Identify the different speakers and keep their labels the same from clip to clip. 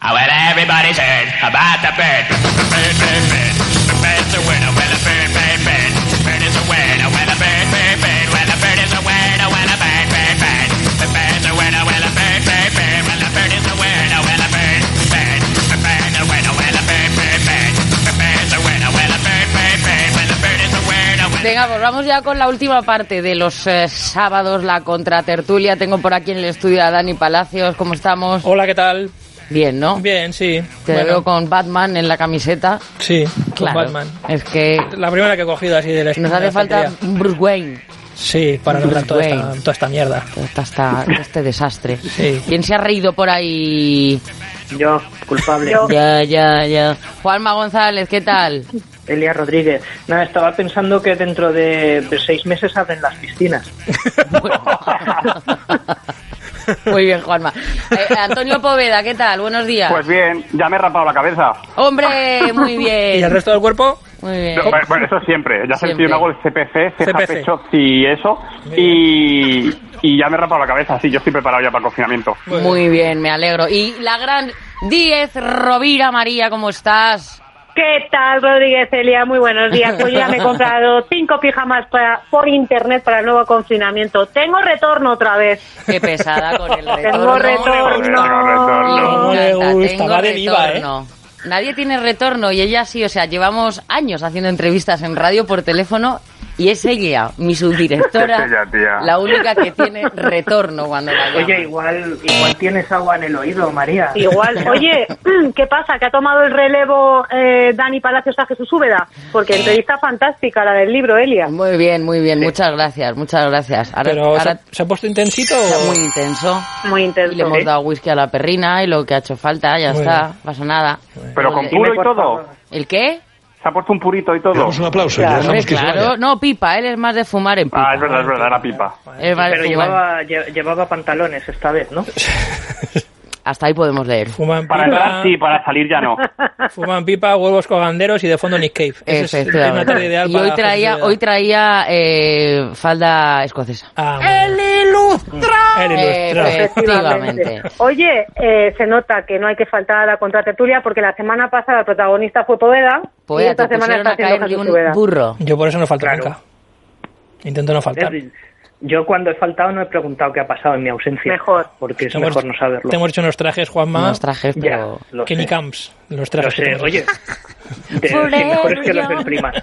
Speaker 1: Well, everybody's heard about the bird. Bird, bird, bird. The bird's a winner. Well, a bird, bird, bird. Bird is a winner. Well, a bird, bird, bird. Well, a bird is a winner. Well, a bird, bird, bird. The bird's a winner. Well, a bird, bird, bird. Well, a bird is a winner. Well, a bird, bird. The bird's a winner. Well, a bird, bird, bird. The bird's a winner. Well, a bird, bird, bird. Well, a bird is a winner.
Speaker 2: Venga, pues vamos ya con la última parte de los sábados, la contratertulia. Tengo por aquí en el estudio a Dani Palacios. ¿Cómo estamos?
Speaker 3: Hola, ¿qué tal?
Speaker 2: Bien, ¿no?
Speaker 3: Bien, sí.
Speaker 2: Te veo con Batman en la camiseta.
Speaker 3: Sí,
Speaker 2: claro,
Speaker 3: con Batman.
Speaker 2: Es que
Speaker 3: la primera que he cogido así de la
Speaker 2: nos hace falta un Bruce Wayne.
Speaker 3: Sí, para arreglar toda esta mierda.
Speaker 2: Este desastre.
Speaker 3: Sí.
Speaker 2: ¿Quién se ha reído por ahí?
Speaker 4: Yo, culpable.
Speaker 2: Ya. Juanma González, ¿qué tal?
Speaker 4: Elia Rodríguez. Nada, estaba pensando que dentro de 6 meses abren las piscinas.
Speaker 2: Muy bien, Juanma. Antonio Poveda, ¿qué tal? Buenos días.
Speaker 5: Pues bien, ya me he rapado la cabeza.
Speaker 2: ¡Hombre! Muy bien.
Speaker 3: ¿Y el resto del cuerpo?
Speaker 2: Muy bien.
Speaker 5: Bueno, eso siempre. Ya sé que yo hago el CPC, ceja, pecho y eso. Y ya me he rapado la cabeza, sí, yo estoy preparado ya para el confinamiento.
Speaker 2: Muy bien, me alegro. Y la gran Díez Rovira, María, ¿cómo estás?
Speaker 6: ¿Qué tal, Rodríguez Elia? Muy buenos días. Pues ya me he comprado 5 pijamas por internet para el nuevo confinamiento. Tengo retorno otra vez.
Speaker 2: Qué pesada con el retorno.
Speaker 6: Tengo retorno.
Speaker 3: No le gusta, va de viva, ¿eh?
Speaker 2: Nadie tiene retorno y ella sí, o sea, llevamos años haciendo entrevistas en radio por teléfono y es ella, mi subdirectora, la única que tiene retorno cuando la llama.
Speaker 4: Oye, igual tienes agua en el oído, María.
Speaker 6: Igual. Oye, ¿qué pasa? ¿Que ha tomado el relevo Dani Palacios a Jesús Úbeda? Porque entrevista fantástica la del libro, Elia.
Speaker 2: Muy bien, sí. Muchas gracias.
Speaker 3: Ahora, ¿se ha puesto intensito?
Speaker 2: Muy intenso.
Speaker 6: Muy intenso.
Speaker 2: Y le hemos dado whisky a la perrina y lo que ha hecho falta, ya está, pasa nada.
Speaker 5: Pero con puro y todo.
Speaker 2: ¿El qué?
Speaker 5: Se ha puesto un purito y todo.
Speaker 7: Damos un aplauso.
Speaker 2: Claro, no, pipa, él es más de fumar en pipa.
Speaker 5: Es verdad, era pipa.
Speaker 4: Pero llevaba pantalones esta vez, ¿no?
Speaker 2: Hasta ahí podemos leer.
Speaker 3: Fuman pipa,
Speaker 5: para entrar sí, para salir ya no.
Speaker 3: Fuman pipa, huevos coganderos y de fondo Nick Cave. Esa es una tarde ideal
Speaker 2: y hoy traía falda escocesa. ¡El Ilustra! Efectivamente.
Speaker 6: Oye, se nota que no hay que faltar a la contratertulia porque la semana pasada el protagonista fue Poveda y esta semana está haciendo Jesús Úbeda.
Speaker 2: Burro.
Speaker 3: Yo por eso no falto nunca. Intento no faltar.
Speaker 4: Yo cuando he faltado no he preguntado qué ha pasado en mi ausencia.
Speaker 6: Mejor.
Speaker 4: Porque es mejor no saberlo.
Speaker 3: Te hemos hecho unos trajes, Juanma.
Speaker 2: Unos trajes, pero...
Speaker 3: Kenny Camps. Los trajes.
Speaker 4: Lo sé, oye. Mejores que los del Primark.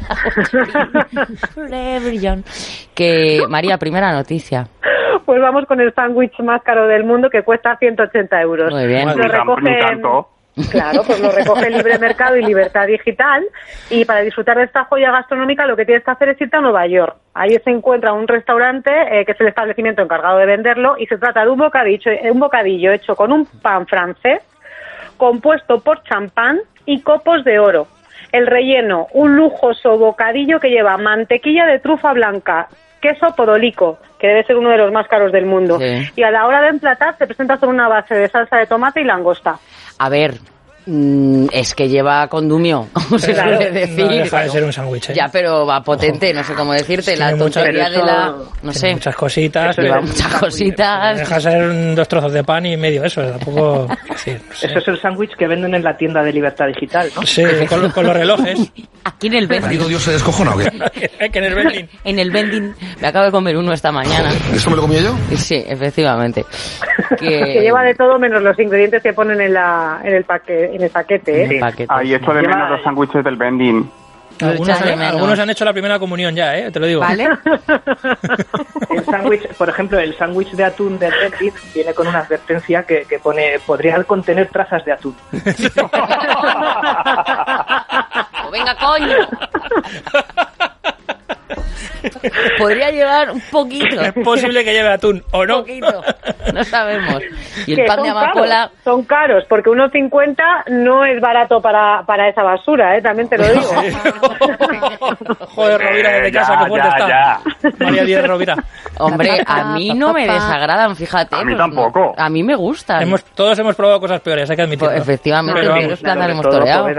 Speaker 2: Que, María, primera noticia.
Speaker 6: Pues vamos con el sándwich más caro del mundo que cuesta 180 euros.
Speaker 2: Muy bien.
Speaker 6: Lo recogen... Claro, pues lo recoge Libre Mercado y Libertad Digital y para disfrutar de esta joya gastronómica lo que tienes que hacer es irte a Nueva York. Ahí se encuentra un restaurante que es el establecimiento encargado de venderlo y se trata de un bocadillo hecho con un pan francés compuesto por champán y copos de oro. El relleno, un lujoso bocadillo que lleva mantequilla de trufa blanca, queso podolico, que debe ser uno de los más caros del mundo. Sí. Y a la hora de emplatar se presenta sobre una base de salsa de tomate y langosta.
Speaker 2: A ver, es que lleva condumio, como se suele decir.
Speaker 3: No deja de ser un sándwich, ¿eh?
Speaker 2: Ya, pero va potente, no sé cómo decirte. La tontería de la... No sé.
Speaker 3: Muchas cositas.
Speaker 2: Lleva muchas cositas.
Speaker 3: Deja ser 2 trozos de pan y medio eso, tampoco...
Speaker 4: Sí, no sé. Eso es el sándwich que venden en la tienda de Libertad Digital, ¿no?
Speaker 3: Sí, con los relojes.
Speaker 2: Aquí en el vending.
Speaker 7: ¿Marido Dios se descojona o qué?
Speaker 3: Que en el vending.
Speaker 2: En el vending. Me acabo de comer uno esta mañana.
Speaker 7: ¿Eso me lo comía yo?
Speaker 2: Sí, efectivamente.
Speaker 6: Que lleva de todo menos los ingredientes que ponen en el paquete, ¿eh?
Speaker 5: Sí. Ahí echo de menos los sándwiches del vending.
Speaker 3: Algunos han hecho la primera comunión ya, te lo digo.
Speaker 2: ¿Vale?
Speaker 4: El sándwich, por ejemplo, el sándwich de atún del vending viene con una advertencia que pone podría contener trazas de atún.
Speaker 2: ¡Oh, venga, coño! Podría llevar un poquito.
Speaker 3: Es posible que lleve atún, ¿o no?
Speaker 2: Un poquito, no sabemos. Y el
Speaker 6: que
Speaker 2: pan de amapola...
Speaker 6: Son caros, porque 1,50 no es barato para esa basura, también te lo digo.
Speaker 3: Joder, Rovira, desde casa, qué fuerte está. María Díez Rovira.
Speaker 2: Hombre, a mí no me desagradan, fíjate.
Speaker 5: A mí tampoco.
Speaker 2: A mí me gustan.
Speaker 3: Todos hemos probado cosas peores, hay que admitirlo.
Speaker 2: Pues, efectivamente, pero es que las hemos toreado.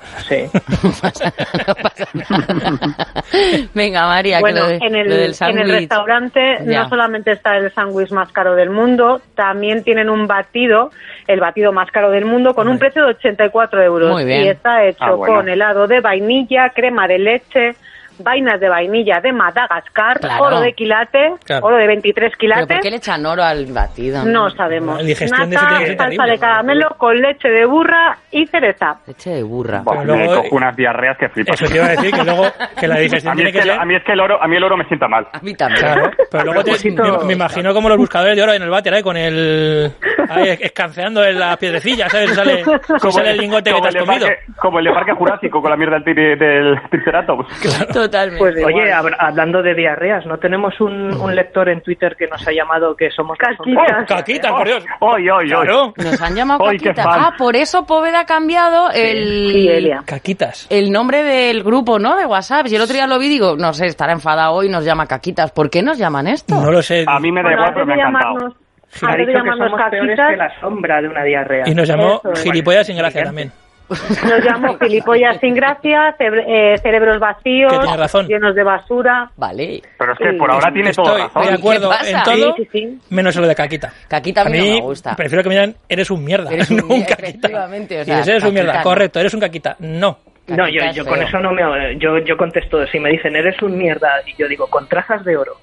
Speaker 4: Sí.
Speaker 2: No pasa nada. Venga, María,
Speaker 6: bueno,
Speaker 2: que
Speaker 6: en el
Speaker 2: ya.
Speaker 6: restaurante no solamente está el sándwich más caro del mundo, también tienen un batido, el batido más caro del mundo, con un precio de 84 euros.
Speaker 2: Muy bien.
Speaker 6: Y está hecho con helado de vainilla, crema de leche, vainas de vainilla de Madagascar,
Speaker 2: Claro.
Speaker 6: oro de quilate,
Speaker 3: Claro.
Speaker 6: oro de 23
Speaker 2: ¿Pero
Speaker 6: quilates.
Speaker 2: por qué le echan oro al batido?
Speaker 6: No sabemos.
Speaker 3: La digestión de eso
Speaker 6: Nata,
Speaker 3: tiene que ser
Speaker 6: salsa
Speaker 3: terrible.
Speaker 6: de caramelo con leche de burra y cereza.
Speaker 2: Leche de burra.
Speaker 5: Buah,
Speaker 3: Pero
Speaker 5: me
Speaker 3: luego-
Speaker 5: cojo unas diarreas que flipas.
Speaker 3: Eso te iba a decir, que luego que la digestión
Speaker 5: A mí,
Speaker 3: tiene
Speaker 5: es
Speaker 3: que
Speaker 5: que,
Speaker 3: ser...
Speaker 5: a mí es que el oro me sienta mal.
Speaker 2: A mí también.
Speaker 3: Claro, pero luego me imagino como los buscadores de oro en el váter, ¿eh? Con el... ahí escanceando en la piedrecilla, ¿sabes? Sale el lingote que te has comido.
Speaker 5: Como el de Parque Jurásico con la mierda del Triceratops.
Speaker 2: Totalmente.
Speaker 6: Pues
Speaker 4: Oye, hablando de diarreas, ¿no tenemos un lector en Twitter que nos ha llamado que somos
Speaker 6: Caquitas.
Speaker 3: Caquitas, por Dios.
Speaker 5: ¡Oy!
Speaker 3: Claro.
Speaker 2: Nos han llamado
Speaker 5: Ay, qué
Speaker 2: Caquitas.
Speaker 5: fan.
Speaker 2: Ah, por eso Poveda ha cambiado
Speaker 6: Sí, Elia.
Speaker 3: Caquitas.
Speaker 2: el nombre del grupo, ¿no? De WhatsApp. Y el otro día lo vi y digo, no sé, estará enfadado hoy y nos llama Caquitas. ¿Por qué nos llaman esto?
Speaker 3: No lo sé.
Speaker 5: A mí me da igual, pero me ha encantado.
Speaker 4: Ha
Speaker 6: antes de
Speaker 4: dicho que
Speaker 6: llamarnos
Speaker 4: somos peores
Speaker 6: caquitas,
Speaker 4: que la sombra de una diarrea.
Speaker 3: Y nos llamó
Speaker 6: Eso es.
Speaker 3: gilipollas sin gracia también.
Speaker 6: nos llamó gilipollas sin gracia, cerebros vacíos,
Speaker 3: Que tiene razón.
Speaker 6: llenos de basura.
Speaker 2: Vale.
Speaker 5: Pero es que por ahora tiene todo
Speaker 3: Estoy
Speaker 5: razón.
Speaker 3: de acuerdo
Speaker 2: ¿Qué pasa?
Speaker 3: en todo,
Speaker 6: Sí, sí, sí.
Speaker 3: menos en lo de Caquita.
Speaker 2: Caquita a mí no me gusta.
Speaker 3: prefiero que me digan, eres un mierda.
Speaker 2: Eres un
Speaker 3: no
Speaker 2: mierda,
Speaker 3: Caquita.
Speaker 2: efectivamente, o
Speaker 3: Y
Speaker 2: sea,
Speaker 3: dices, eres un mierda.
Speaker 2: Caquita no.
Speaker 3: Correcto, eres un Caquita. No.
Speaker 4: No,
Speaker 2: Caquita
Speaker 4: yo
Speaker 2: es
Speaker 4: con
Speaker 2: feo.
Speaker 4: eso no me... Yo contesto, si me dicen, eres un mierda, y yo digo, con trazas de oro.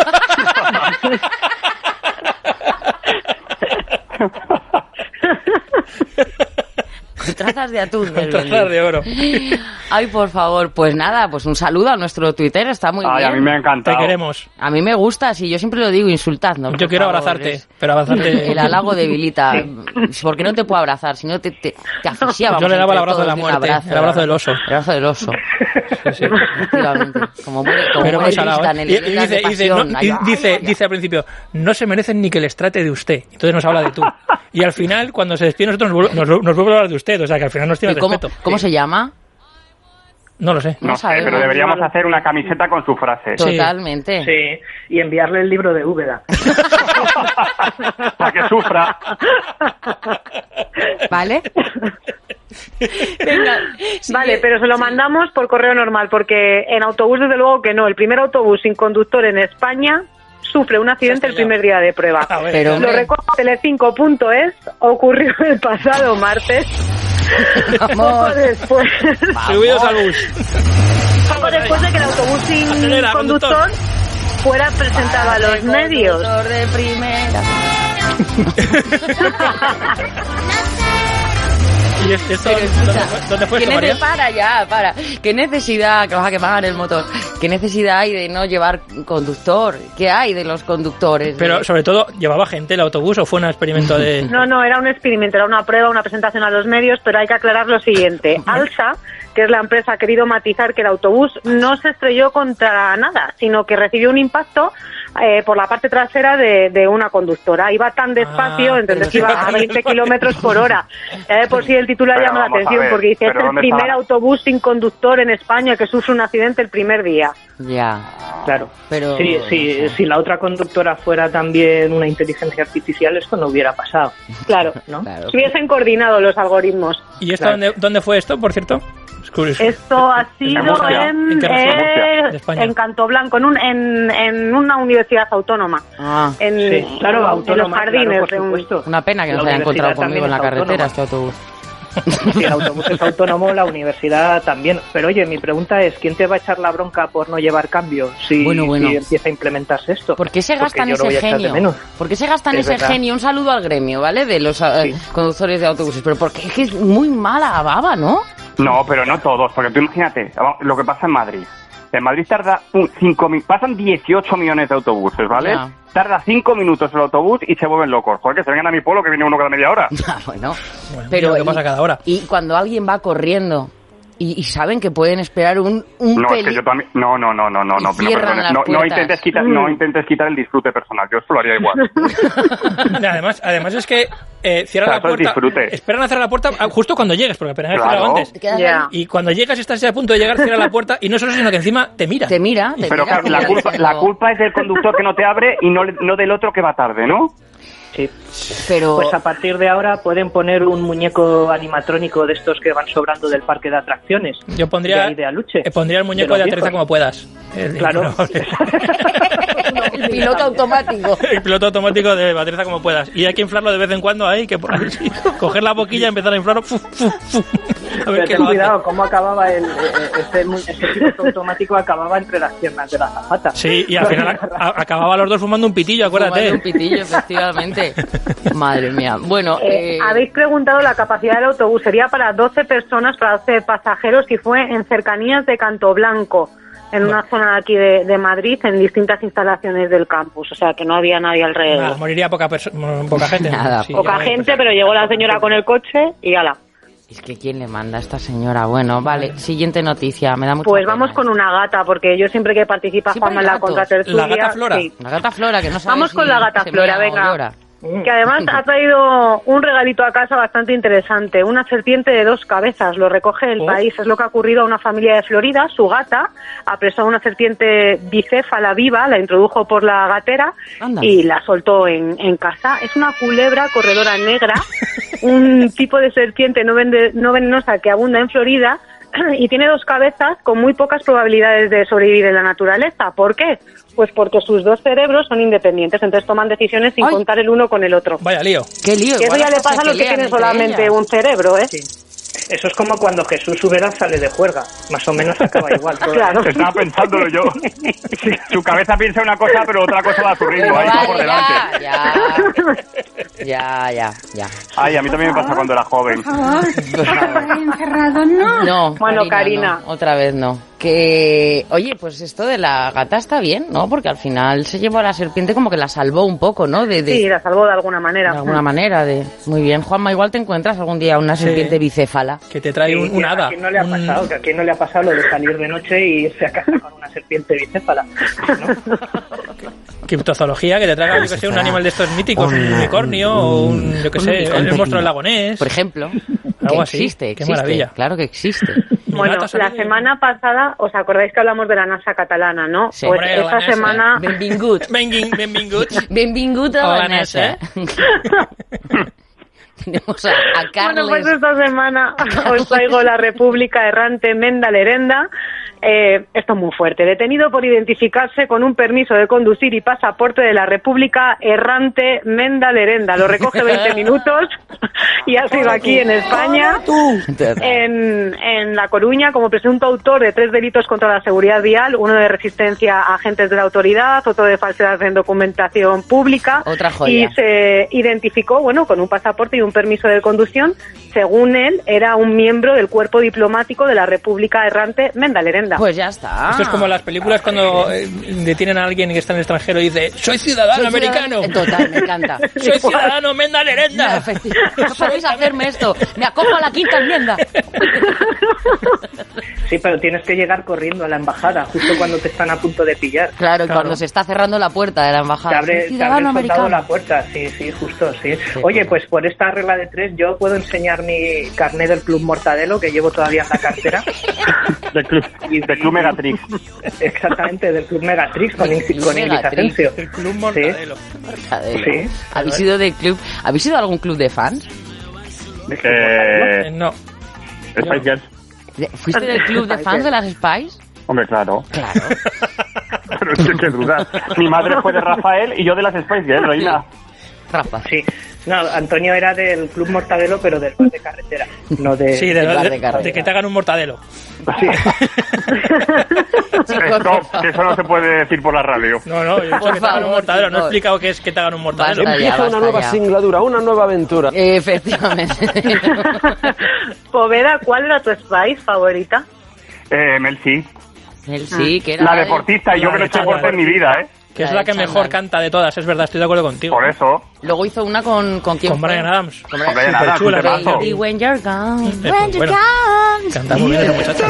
Speaker 2: Trazas de atún.
Speaker 3: Con
Speaker 2: del
Speaker 3: trazas
Speaker 2: Belén.
Speaker 3: de oro.
Speaker 2: Ay, por favor. Pues nada, pues un saludo a nuestro Twitter. Está muy
Speaker 5: Ay,
Speaker 2: bien.
Speaker 5: a mí me ha
Speaker 3: Te
Speaker 5: encantado.
Speaker 3: queremos.
Speaker 2: A mí me gusta, sí, yo siempre lo digo, insultadnos.
Speaker 3: Yo
Speaker 2: por
Speaker 3: quiero
Speaker 2: favor,
Speaker 3: abrazarte,
Speaker 2: es-
Speaker 3: pero abrazarte...
Speaker 2: El halago debilita. ¿Por qué no te puedo abrazar? Si no te asfixiábamos.
Speaker 3: Yo le daba el
Speaker 2: entre
Speaker 3: abrazo de la
Speaker 2: todos un
Speaker 3: muerte, el abrazo del oso.
Speaker 2: El abrazo del oso.
Speaker 3: Sí, sí.
Speaker 2: Efectivamente. Como muere
Speaker 3: Pero muy salado,
Speaker 2: Tristan
Speaker 3: ¿eh?
Speaker 2: en
Speaker 3: Y
Speaker 2: Leyendas de
Speaker 3: dice,
Speaker 2: Pasión. Ay,
Speaker 3: dice al principio, no se merecen ni que les trate de usted. Entonces nos habla de tú. Y al final, cuando se despide nosotros, nos vuelve a hablar de usted. O sea, que al final nos tiene
Speaker 2: ¿Y cómo,
Speaker 3: respeto.
Speaker 2: cómo se llama?
Speaker 3: No lo sé.
Speaker 2: No
Speaker 5: No sé,
Speaker 2: sabemos.
Speaker 5: pero deberíamos hacer una camiseta con su frase.
Speaker 3: Sí.
Speaker 2: Totalmente.
Speaker 4: Sí, y enviarle el libro de Úbeda.
Speaker 5: Para que sufra.
Speaker 2: ¿Vale? Venga,
Speaker 6: Vale, pero se lo mandamos por correo normal, porque en autobús desde luego que no. El primer autobús sin conductor en España sufre un accidente el primer día de prueba.
Speaker 3: A ver,
Speaker 2: Pero,
Speaker 6: Lo
Speaker 2: hombre,
Speaker 6: recoge Tele5.es, ocurrió el pasado martes. Poco
Speaker 2: vamos.
Speaker 6: después,
Speaker 3: Subidos al bus.
Speaker 6: poco después de que el autobús sin
Speaker 3: Acelera,
Speaker 6: conductor fuera presentado a los medios.
Speaker 2: Conductor de primera.
Speaker 3: ¿Y esto
Speaker 2: Pero escucha,
Speaker 3: dónde fue
Speaker 2: ¿qué
Speaker 3: esto, María?
Speaker 2: Para ya, para. ¿Qué necesidad, que vas a quemar el motor? ¿Qué necesidad hay de no llevar conductor? ¿Qué hay de los conductores?
Speaker 3: Pero sobre todo, ¿llevaba gente el autobús o fue un experimento de...?
Speaker 6: No, era un experimento, era una prueba, una presentación a los medios, pero hay que aclarar lo siguiente. Alsa, que es la empresa, ha querido matizar que el autobús no se estrelló contra nada, sino que recibió un impacto por la parte trasera de una conductora. Iba tan despacio, entonces
Speaker 3: pero
Speaker 6: iba a 20 kilómetros por hora. Por si el titular
Speaker 5: Pero
Speaker 6: llama la
Speaker 5: vamos a
Speaker 6: atención,
Speaker 5: ver,
Speaker 6: porque dice, es
Speaker 5: pero
Speaker 6: el
Speaker 5: ¿dónde
Speaker 6: primer
Speaker 5: estaba?
Speaker 6: autobús sin conductor en España que sufre un accidente el primer día.
Speaker 2: Ya.
Speaker 4: Claro.
Speaker 2: Pero,
Speaker 4: Sí,
Speaker 2: no sé.
Speaker 4: si la otra conductora fuera también una inteligencia artificial, esto no hubiera pasado.
Speaker 6: Claro,
Speaker 4: ¿No?
Speaker 2: Claro.
Speaker 6: si hubiesen coordinado los algoritmos.
Speaker 3: ¿Y esto
Speaker 4: Claro.
Speaker 3: dónde fue esto, por cierto? Es curioso.
Speaker 6: Esto ha sido
Speaker 5: Murcia.
Speaker 3: ¿En qué región?
Speaker 5: Murcia,
Speaker 3: de España?
Speaker 6: en Canto Blanco, en una universidad autónoma.
Speaker 2: Ah,
Speaker 6: En,
Speaker 4: Sí, claro,
Speaker 6: en los
Speaker 4: autónoma,
Speaker 6: jardines.
Speaker 4: claro, por
Speaker 6: de un-
Speaker 4: supuesto.
Speaker 2: una pena que no
Speaker 4: La
Speaker 2: se haya encontrado
Speaker 4: universidad
Speaker 2: conmigo en la
Speaker 4: también es
Speaker 2: carretera
Speaker 4: autónoma.
Speaker 2: este autobús.
Speaker 4: Si el autobús es autónomo, la universidad también. Pero oye, mi pregunta es, ¿quién te va a echar la bronca por no llevar cambio si,
Speaker 2: Bueno.
Speaker 4: si empieza a implementarse esto?
Speaker 2: ¿Por qué se
Speaker 4: Porque
Speaker 2: gastan
Speaker 4: yo lo voy
Speaker 2: ese
Speaker 4: a echar de
Speaker 2: genio?
Speaker 4: menos.
Speaker 2: ¿Por qué se gastan
Speaker 4: Es
Speaker 2: ese
Speaker 4: verdad.
Speaker 2: genio? Un saludo al gremio, ¿vale? De los
Speaker 4: Sí.
Speaker 2: conductores de autobuses. Pero porque es que es muy mala baba, ¿no?
Speaker 5: No, pero no todos, porque tú imagínate lo que pasa en Madrid. En Madrid tarda pasan 18 millones de autobuses, ¿vale?
Speaker 2: Ya.
Speaker 5: Tarda 5 minutos el autobús y se vuelven locos. Joder, que se vengan a mi pueblo que viene uno cada media hora.
Speaker 2: Ah, bueno,
Speaker 3: Bueno,
Speaker 2: pero
Speaker 3: mira lo que pasa cada hora.
Speaker 2: Y cuando alguien va corriendo y saben que pueden esperar un
Speaker 5: No, es que
Speaker 2: pelín.
Speaker 5: yo también... No,
Speaker 2: cierran
Speaker 5: perdones.
Speaker 2: las
Speaker 5: No
Speaker 2: puertas.
Speaker 5: intentes quitar el disfrute personal. Yo eso lo haría igual.
Speaker 3: Además es que cierran
Speaker 5: O sea,
Speaker 3: la
Speaker 5: eso es
Speaker 3: puerta,
Speaker 5: disfrute.
Speaker 3: esperan a cerrar la puerta justo cuando llegues, porque apenas has
Speaker 5: Claro.
Speaker 3: cerrado antes.
Speaker 2: Te quedas
Speaker 6: Ya.
Speaker 2: ahí,
Speaker 3: Y cuando llegas estás a punto de llegar, cierra la puerta y no solo, sino que encima te mira.
Speaker 2: te mira.
Speaker 5: Pero claro, la culpa es del conductor que no te abre y no del otro que va tarde, ¿no?
Speaker 4: Sí.
Speaker 2: Pero...
Speaker 4: Pues a partir de ahora pueden poner un muñeco animatrónico de estos que van sobrando del parque de atracciones.
Speaker 3: Yo pondría el muñeco de Aterriza como puedas.
Speaker 4: Claro.
Speaker 2: El piloto automático.
Speaker 3: El piloto automático de Aterriza como puedas. Y hay que inflarlo de vez en cuando ahí, que coger la boquilla y empezar a inflarlo. A ver,
Speaker 4: ten cuidado, cómo acababa este piloto automático, acababa entre las piernas de la azafata.
Speaker 3: Sí, y al final acababa los dos fumando un pitillo, acuérdate.
Speaker 2: Fumando un pitillo, efectivamente. Madre mía. Bueno,
Speaker 6: habéis preguntado la capacidad del autobús. Sería para 12 personas, para 12 pasajeros, y fue en cercanías de Cantoblanco, en una zona aquí de Madrid, en distintas instalaciones del campus. O sea, que no había nadie alrededor.
Speaker 3: Nada, moriría poca gente.
Speaker 6: Nada, sí, poca gente, pero llegó la señora con el coche y ala.
Speaker 2: Es que ¿quién le manda a esta señora? Bueno, vale, siguiente noticia, me da mucha
Speaker 6: Pues
Speaker 2: pena.
Speaker 6: vamos con una gata, porque yo siempre que participa Juanma en la contratertulia...
Speaker 3: La gata Flora.
Speaker 6: Sí.
Speaker 2: La gata Flora, que no sabe
Speaker 6: Vamos
Speaker 2: si
Speaker 6: con la gata Flora, venga. Que además ha traído un regalito a casa bastante interesante, una serpiente de 2 cabezas, lo recoge El País. Es lo que ha ocurrido a una familia de Florida. Su gata apresó a una serpiente bicéfala viva, la introdujo por la gatera. Anda. Y la soltó en casa. Es una culebra corredora negra, un tipo de serpiente no venenosa que abunda en Florida, y tiene 2 cabezas con muy pocas probabilidades de sobrevivir en la naturaleza. ¿Por qué? Pues porque sus 2 cerebros son independientes, entonces toman decisiones sin contar el uno con el otro.
Speaker 3: Vaya lío.
Speaker 2: ¿Qué lío?
Speaker 6: Que eso ya le pasa a los que tienen solamente un cerebro, ¿eh?
Speaker 4: Sí. Eso es como cuando Jesús Ubera sale de juerga. Más o menos acaba igual.
Speaker 6: Claro.
Speaker 5: Estaba pensándolo yo. Su cabeza piensa una cosa, pero otra cosa va a su ritmo. Ahí está por delante.
Speaker 2: Ya.
Speaker 5: Ay, a mí también me pasa cuando era joven.
Speaker 6: Encerrado, no.
Speaker 2: No,
Speaker 6: bueno, Karina.
Speaker 2: No, otra vez no. Que, oye, pues esto de la gata está bien, ¿no? Porque al final se llevó a la serpiente, como que la salvó un poco, ¿no?
Speaker 6: Sí, la salvó de alguna manera.
Speaker 2: De alguna manera. Muy bien. Juanma, igual te encuentras algún día una serpiente bicéfala.
Speaker 3: Que te trae un hada.
Speaker 4: ¿A quién no le ha pasado? Que a quién no le ha pasado lo de salir de noche y irse a casa con una serpiente bicéfala, ¿no?
Speaker 3: Criptozoología, que te traiga, yo que sé, un animal de estos míticos, un unicornio o un, yo que sé, el monstruo del lagonés.
Speaker 2: Por ejemplo.
Speaker 3: Algo
Speaker 2: así. Existe.
Speaker 3: Qué maravilla.
Speaker 2: Claro que existe.
Speaker 6: Bueno, la semana pasada, ¿os acordáis que hablamos de la NASA catalana, no?
Speaker 2: Sí.
Speaker 6: Pues
Speaker 3: Hombre,
Speaker 6: esta semana...
Speaker 2: Benvingut.
Speaker 3: Benvingut
Speaker 2: a la NASA. Tenemos a Carles.
Speaker 6: Bueno, pues esta semana os traigo la República Errante Menda Lerenda. Esto es muy fuerte. Detenido por identificarse con un permiso de conducir y pasaporte de la República Errante Menda Lerenda. Lo recoge 20 minutos y ha sido aquí en España, en La Coruña, como presunto autor de 3 delitos contra la seguridad vial, uno de resistencia a agentes de la autoridad, otro de falsedad en documentación pública.
Speaker 2: Otra joya.
Speaker 6: Y se identificó, bueno, con un pasaporte y un permiso de conducción. Según él, era un miembro del cuerpo diplomático de la República Errante Menda Lerenda.
Speaker 2: Pues ya está.
Speaker 3: Esto es como las películas cuando detienen a alguien que está en el extranjero y dice: soy ciudadano americano.
Speaker 2: Total, me encanta.
Speaker 3: Soy ciudadano Menda Lerenda.
Speaker 2: No podéis hacerme esto. Me acojo a la quinta enmienda.
Speaker 4: Sí, pero tienes que llegar corriendo a la embajada justo cuando te están a punto de pillar.
Speaker 2: Claro, cuando se está cerrando la puerta de la embajada.
Speaker 4: Te abre soltado la puerta, sí, justo, sí. Oye, pues por esta regla de 3 yo puedo enseñar mi carnet del Club Mortadelo, que llevo todavía en la cartera.
Speaker 5: Del Club Megatrix.
Speaker 4: Exactamente, del Club Megatrix con Ingrid Asencio.
Speaker 3: El Club Mortadelo.
Speaker 4: Sí.
Speaker 2: ¿Habéis ido de club? ¿Habéis ido a algún club de fans?
Speaker 3: No.
Speaker 5: Spice Girls.
Speaker 2: ¿Fuiste del club de fans de las Spice?
Speaker 5: Hombre, claro.
Speaker 2: Claro.
Speaker 5: Pero es que qué duda. Mi madre fue de Rafael y yo de las Spice Girls, reina.
Speaker 2: Rafa.
Speaker 4: Sí. No, Antonio era del Club Mortadelo, pero del bar de carretera. No de...
Speaker 3: Sí, de que te hagan un mortadelo.
Speaker 5: Sí. Eso no se puede decir por la radio.
Speaker 3: No, yo he dicho que te hagan un mortadelo. No he explicado qué es que te hagan un mortadelo.
Speaker 8: Empieza una nueva singladura, una nueva aventura.
Speaker 2: Efectivamente.
Speaker 6: Poveda, ¿cuál era tu Spice favorita?
Speaker 5: Mel C.
Speaker 2: Mel C, que era...
Speaker 5: La deportista, y yo que no he hecho deporte en mi vida, ¿eh?
Speaker 3: Que es la que mejor canta de todas, es verdad, estoy de acuerdo contigo.
Speaker 5: Por eso.
Speaker 2: Luego hizo una con ¿quién?
Speaker 3: Con Bryan Adams.
Speaker 5: Con Bryan Adams, un temazo.
Speaker 2: Baby, when you're gone,
Speaker 3: when you're gone. Canta muy bien esa muchacha.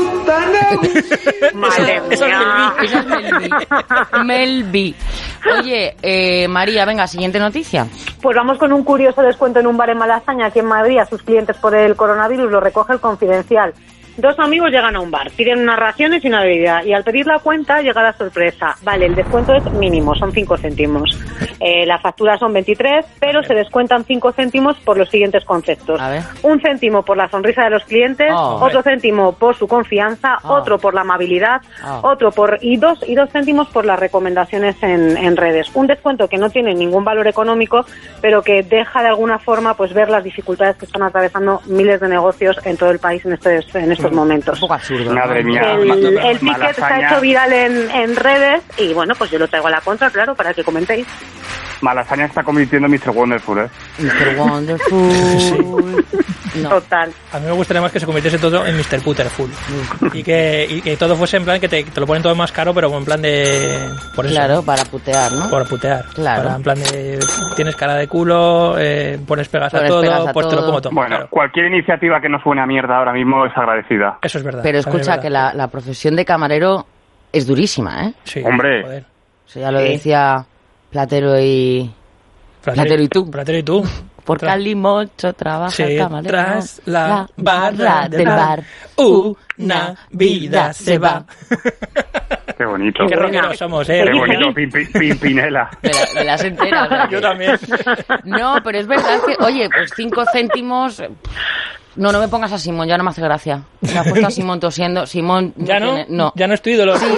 Speaker 6: Madre mía.
Speaker 2: Esa es Mel B. Oye, María, venga, siguiente noticia.
Speaker 6: Pues vamos con un curioso descuento en un bar en Malasaña, aquí en Madrid, a sus clientes por el coronavirus. Lo recoge El Confidencial. 2 amigos llegan a un bar, piden unas raciones y una bebida, y al pedir la cuenta llega la sorpresa. Vale, el descuento es mínimo, son 5 céntimos. La factura son 23, pero se descuentan 5 céntimos por los siguientes conceptos. 1 céntimo por la sonrisa de los clientes, otro céntimo por su confianza, otro por la amabilidad, otro y dos céntimos por las recomendaciones en redes. Un descuento que no tiene ningún valor económico, pero que deja de alguna forma pues ver las dificultades que están atravesando miles de negocios en todo el país en estos momentos.
Speaker 2: Un poco absurdo.
Speaker 5: Madre mía.
Speaker 6: El ticket se ha hecho viral en redes y bueno, pues yo lo traigo a la contra, claro, para que comentéis.
Speaker 5: Malasaña está convirtiendo en Mr. Wonderful, ¿eh?
Speaker 2: Mr. Wonderful.
Speaker 6: No. Total.
Speaker 3: A mí me gustaría más que se convirtiese todo en Mr. Putterful. Y que todo fuese en plan que te lo ponen todo más caro, pero en plan de... Por eso.
Speaker 2: Claro, para putear, ¿no?
Speaker 3: Para putear.
Speaker 2: Claro.
Speaker 3: Para, en plan de... Tienes cara de culo, pones pegas a todo, pues te lo pongo todo.
Speaker 5: Bueno, claro. Cualquier iniciativa que no suene a mierda ahora mismo es agradecida.
Speaker 3: Eso es verdad.
Speaker 2: Pero escucha que la profesión de camarero es durísima, ¿eh?
Speaker 3: Sí.
Speaker 5: Hombre.
Speaker 3: Joder.
Speaker 2: Eso ya lo decía Platero y tú.
Speaker 3: Platero y tú.
Speaker 2: Porque al Limocho trabaja el camarero
Speaker 3: tras la barra del bar. Una vida se va.
Speaker 5: Qué bonito.
Speaker 3: Qué rockeros somos,
Speaker 5: Qué bonito, Pimpinela.
Speaker 2: Me las enteras. ¿Verdad?
Speaker 3: Yo también.
Speaker 2: No, pero es verdad que, oye, pues 5 céntimos... No me pongas a Simón, ya no me hace gracia. Me ha puesto a Simón tosiendo. Simón...
Speaker 3: ¿Ya no?
Speaker 2: No.
Speaker 3: ¿Ya no es tu ídolo?
Speaker 2: Sí,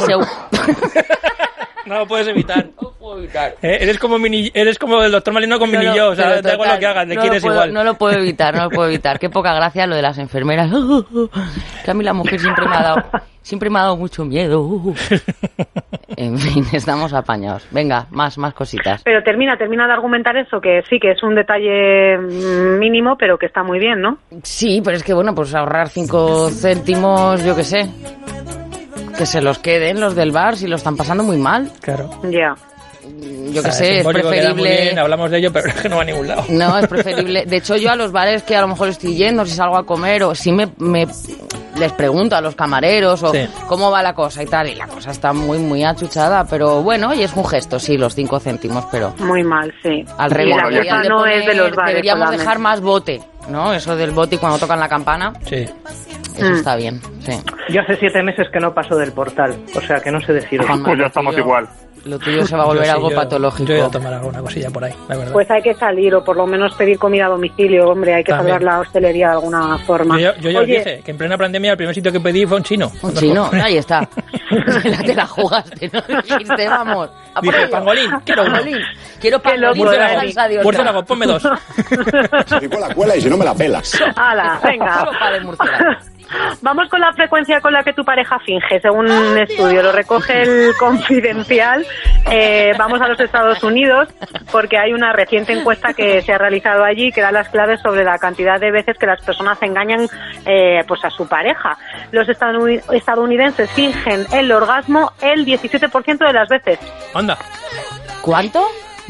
Speaker 3: No lo puedes evitar.
Speaker 2: No puedo evitar.
Speaker 3: Eres como el doctor Malino con Mini yo, o sea, da igual lo que hagas, le quieres igual.
Speaker 2: No lo puedo evitar. Qué poca gracia lo de las enfermeras. Que a mí la mujer siempre me ha dado mucho miedo. En fin, estamos apañados. Venga, más cositas.
Speaker 6: Pero termina de argumentar eso, que sí, que es un detalle mínimo, pero que está muy bien, ¿no?
Speaker 2: Sí, pero es que bueno, pues ahorrar 5 céntimos, yo qué sé. Que se los queden los del bar si lo están pasando muy mal.
Speaker 3: Claro.
Speaker 6: Ya.
Speaker 2: Yo qué sé, es preferible...
Speaker 3: Bien, hablamos de ello, pero es que no va a ningún lado.
Speaker 2: No, es preferible... De hecho, yo a los bares que a lo mejor estoy yendo, si salgo a comer, o si me les pregunto a los camareros, o cómo va la cosa y tal, y la cosa está muy achuchada, pero bueno, y es un gesto, sí, los 5 céntimos, pero...
Speaker 6: Muy mal, sí.
Speaker 2: Al revés,
Speaker 6: bueno,
Speaker 2: deberíamos dejar más bote, ¿no? Eso del bote y cuando tocan la campana.
Speaker 3: Sí.
Speaker 2: Eso está bien, sí.
Speaker 4: Yo hace 7 meses que no paso del portal, o sea que no sé deciros.
Speaker 5: Pues ya estamos igual.
Speaker 2: Lo tuyo se va a volver algo patológico.
Speaker 3: Yo voy a tomar alguna cosilla por ahí, la verdad.
Speaker 6: Pues hay que salir o por lo menos pedir comida a domicilio, hombre, hay que salvar la hostelería de alguna forma.
Speaker 3: Yo ya os dije que en plena pandemia el primer sitio que pedí fue un chino.
Speaker 2: Un chino, ahí está. Te la jugaste, ¿no? Dijiste, vamos.
Speaker 3: Dije, pangolín, quiero uno.
Speaker 2: Quiero pangolín.
Speaker 3: Murciélago, ponme 2.
Speaker 7: Se picó la cuela y si no me la pelas.
Speaker 6: ¡Hala, venga!
Speaker 2: Sopa de murciélago.
Speaker 6: Vamos con la frecuencia con la que tu pareja finge, según un estudio. Lo recoge el Confidencial. Vamos a los Estados Unidos porque hay una reciente encuesta que se ha realizado allí que da las claves sobre la cantidad de veces que las personas engañan pues a su pareja. Los estadounidenses fingen el orgasmo el 17% de las veces.
Speaker 3: Anda.
Speaker 2: ¿Cuánto?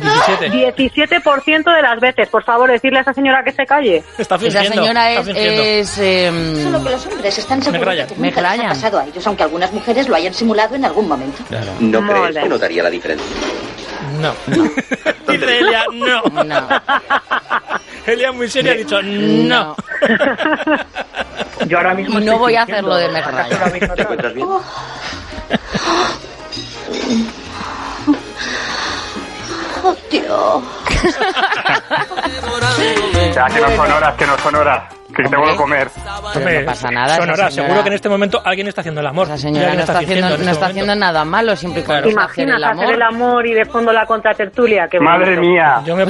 Speaker 6: 17% de las veces. Por favor, decirle a esa señora que se calle.
Speaker 3: Está fingiendo.
Speaker 2: Esa señora es
Speaker 9: Solo que los hombres están seguros de que nunca les ha pasado a ellos, aunque algunas mujeres lo hayan simulado en algún momento.
Speaker 3: Claro.
Speaker 10: ¿No crees que notaría la diferencia?
Speaker 3: No. Dice Elia, no. Elia muy seria ha dicho no.
Speaker 4: Yo ahora mismo
Speaker 2: no voy a hacerlo de Meg Ryan.
Speaker 10: ¿Te encuentras bien?
Speaker 9: Oh, tío.
Speaker 5: Ya, que no son horas. Que tengo que comer.
Speaker 2: Pero no pasa nada.
Speaker 3: Son horas. Seguro que en este momento alguien está haciendo el amor.
Speaker 2: Esa señora no está haciendo nada malo, siempre y cuando
Speaker 6: ¿Te imaginas hacer el amor y de fondo la contratertulia? Qué
Speaker 5: Madre mía.
Speaker 3: Yo me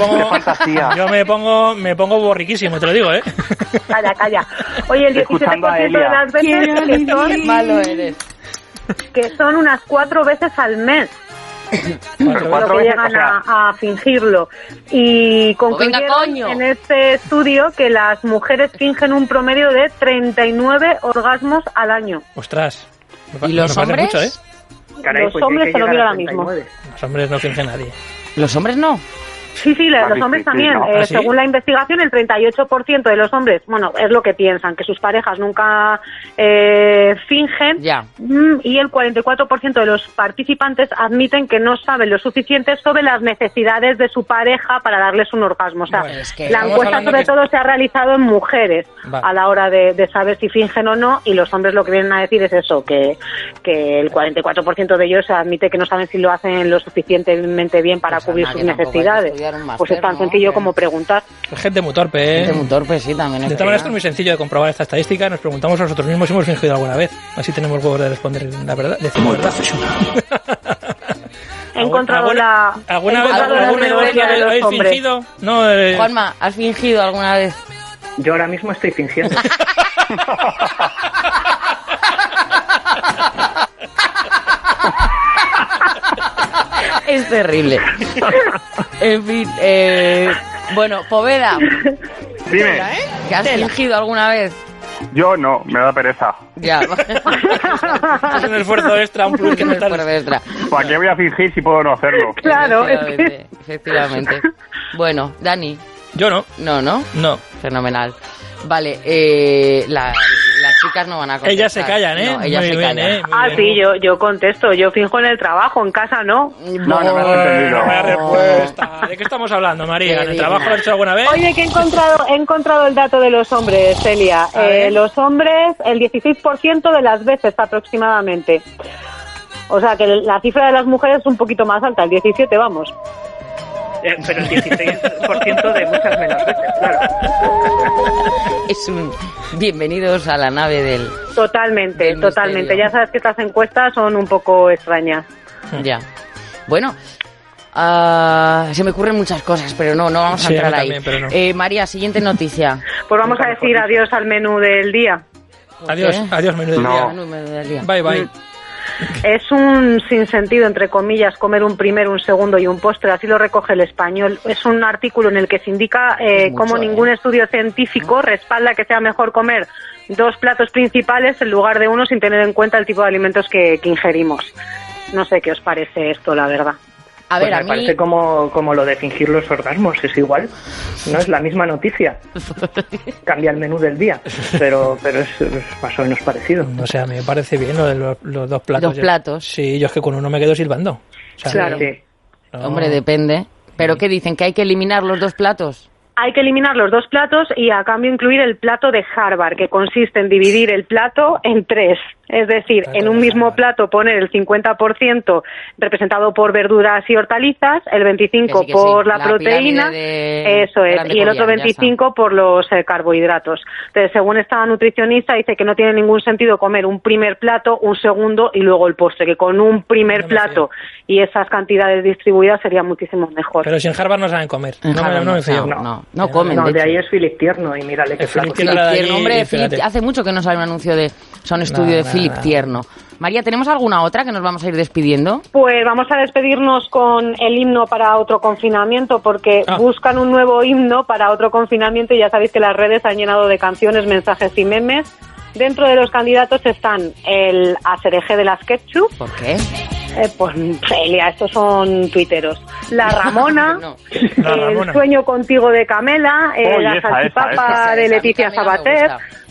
Speaker 3: pongo borriquísimo, te lo digo, ¿eh?
Speaker 6: Calla. Oye, el 17% de las veces que son...
Speaker 2: malo eres.
Speaker 6: Que son unas 4 veces al mes. Lo que llegan a fingirlo. Y concluyeron en este estudio que las mujeres fingen un promedio de 39 orgasmos al año.
Speaker 3: Ostras.
Speaker 2: ¿Y los hombres?
Speaker 3: Mucho,
Speaker 6: Caray, los hombres se lo miro ahora mismo.
Speaker 3: Los hombres no fingen nadie.
Speaker 2: ¿Los hombres no?
Speaker 6: Sí, los hombres también.
Speaker 5: ¿no?
Speaker 3: ¿Sí?
Speaker 6: Según la investigación, el 38% de los hombres, bueno, es lo que piensan, que sus parejas nunca fingen.
Speaker 2: Ya.
Speaker 6: Y el 44% de los participantes admiten que no saben lo suficiente sobre las necesidades de su pareja para darles un orgasmo. O sea,
Speaker 3: Bueno, es que
Speaker 6: la encuesta sobre todo se ha realizado en mujeres a la hora de saber si fingen o no, y los hombres lo que vienen a decir es eso, que el 44% de ellos admite que no saben si lo hacen lo suficientemente bien para cubrir sus necesidades. Pues es tan sencillo como preguntar.
Speaker 3: Es gente muy torpe, ¿eh?
Speaker 2: Gente muy torpe, sí, también.
Speaker 3: De todas maneras, esto es muy sencillo de comprobar esta estadística. Nos preguntamos a nosotros mismos si hemos fingido alguna vez. Así tenemos huevos de responder la verdad. Decimos verdad.
Speaker 6: He encontrado la...
Speaker 3: ¿Alguna vez habéis fingido? No,
Speaker 2: Juanma, ¿has fingido alguna vez?
Speaker 4: Yo ahora mismo estoy fingiendo.
Speaker 2: Es terrible. En fin, bueno, Poveda.
Speaker 5: Dime.
Speaker 2: ¿Que has fingido alguna vez?
Speaker 5: Yo no, me da pereza.
Speaker 2: Ya.
Speaker 3: Es un esfuerzo extra, un plus que no
Speaker 2: esfuerzo extra.
Speaker 5: ¿Para qué voy a fingir si puedo no hacerlo?
Speaker 6: Claro,
Speaker 2: efectivamente. Bueno, Dani.
Speaker 3: Yo no.
Speaker 2: No. Fenomenal. Vale, las chicas no van a contestar.
Speaker 3: Ellas se callan, ¿eh?
Speaker 2: No, ellas se callan.
Speaker 6: Sí, yo contesto. Yo finjo en el trabajo, en casa no.
Speaker 5: No me has entendido.
Speaker 3: No me has respuesta. ¿De qué estamos hablando, María? ¿En el trabajo lo has hecho alguna vez?
Speaker 6: Oye, que he encontrado el dato de los hombres, Celia. Los hombres, el 16% de las veces aproximadamente. O sea, que la cifra de las mujeres es un poquito más alta, el 17, vamos.
Speaker 4: Pero el 16% de muchas menos veces, claro.
Speaker 2: Es un bienvenidos a la nave del...
Speaker 6: Totalmente.
Speaker 2: Misterio.
Speaker 6: Ya sabes que estas encuestas son un poco extrañas.
Speaker 2: Ya. Bueno, se me ocurren muchas cosas, pero no vamos a entrar ahí.
Speaker 3: También, no.
Speaker 2: María, siguiente noticia.
Speaker 6: Pues vamos a decir adiós al menú del día.
Speaker 3: Adiós menú del día. Bye.
Speaker 6: Es un sinsentido, entre comillas, comer un primero, un segundo y un postre, así lo recoge El Español. Es un artículo en el que se indica cómo ningún estudio científico respalda que sea mejor comer 2 platos principales en lugar de uno sin tener en cuenta el tipo de alimentos que ingerimos. No sé qué os parece esto, la verdad.
Speaker 2: A ver,
Speaker 4: me parece como lo de fingir los orgasmos, es igual, no es la misma noticia. Cambia el menú del día, pero es más o menos parecido.
Speaker 3: O sea, a mí me parece bien lo de los 2 platos.
Speaker 2: 2 platos.
Speaker 3: Sí, yo es que con uno me quedo silbando. O sea,
Speaker 6: claro.
Speaker 4: Sí.
Speaker 3: No.
Speaker 2: Hombre, depende. ¿Pero qué dicen? ¿Que hay que eliminar los 2 platos?
Speaker 6: Hay que eliminar los 2 platos y a cambio incluir el plato de Harvard, que consiste en dividir el plato en 3. Es decir, en un mismo plato poner el 50% representado por verduras y hortalizas, el 25% por la proteína, eso es, y el otro 25% por los carbohidratos. Entonces, según esta nutricionista, dice que no tiene ningún sentido comer un primer plato, un segundo y luego el postre, que con un primer plato y esas cantidades distribuidas sería muchísimo mejor.
Speaker 3: Pero si en Harvard no saben comer. No me fío.
Speaker 2: No comen.
Speaker 4: No, de ahí es Philip Tierno y mírale qué flaco.
Speaker 2: Philip Tierno, hombre, hace mucho que no sale un anuncio de... Son estudio de Philip Tierno. María, ¿tenemos alguna otra que nos vamos a ir despidiendo?
Speaker 6: Pues vamos a despedirnos con el himno para otro confinamiento, porque buscan un nuevo himno para otro confinamiento y ya sabéis que las redes han llenado de canciones, mensajes y memes. Dentro de los candidatos están el Asereje de las Ketchup.
Speaker 2: ¿Por qué?
Speaker 6: Pues Celia, estos son tuiteros. La Ramona, el Sueño contigo de Camela, la salchipapa de Leticia Sabater.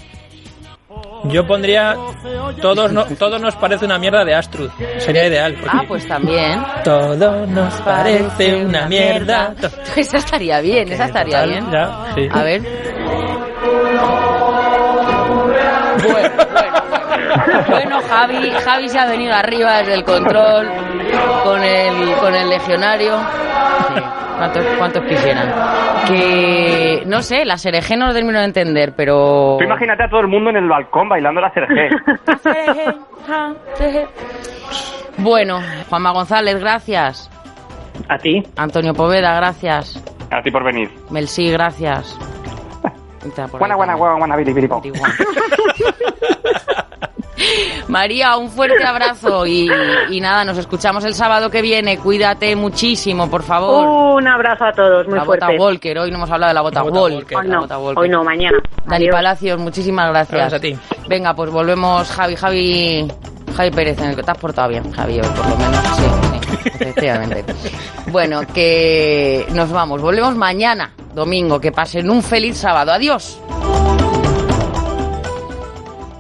Speaker 3: Yo pondría todos nos parece una mierda de Astrud. Sería ideal.
Speaker 2: Pues también.
Speaker 3: Todo nos parece una mierda.
Speaker 2: Esa estaría bien, bien.
Speaker 3: Ya, sí.
Speaker 2: A ver. Bueno, Javi se ha venido arriba desde el control con el legionario. Sí. ¿Cuántos quisieran? Que, no sé, la Asereje no lo termino de entender, pero...
Speaker 5: Tú imagínate a todo el mundo en el balcón bailando la Asereje.
Speaker 2: Bueno, Juanma González, gracias.
Speaker 4: A ti.
Speaker 2: Antonio Poveda, gracias.
Speaker 5: A ti por venir.
Speaker 2: Melsi, gracias.
Speaker 5: Buena, biribiripo.
Speaker 2: María, un fuerte abrazo y nada, nos escuchamos el sábado que viene. Cuídate muchísimo, por favor.
Speaker 6: Un abrazo a todos, muy fuerte.
Speaker 2: La bota Walker, hoy no hemos hablado de la bota Walker.
Speaker 6: Hoy no, mañana.
Speaker 2: Dani Palacios, muchísimas gracias.
Speaker 3: Gracias a ti.
Speaker 2: Venga, pues volvemos, Javi Javi Pérez, en el que te has portado bien, Javi, hoy, por lo menos. Sí, efectivamente. Bueno, que nos vamos. Volvemos mañana, domingo. Que pasen un feliz sábado. Adiós.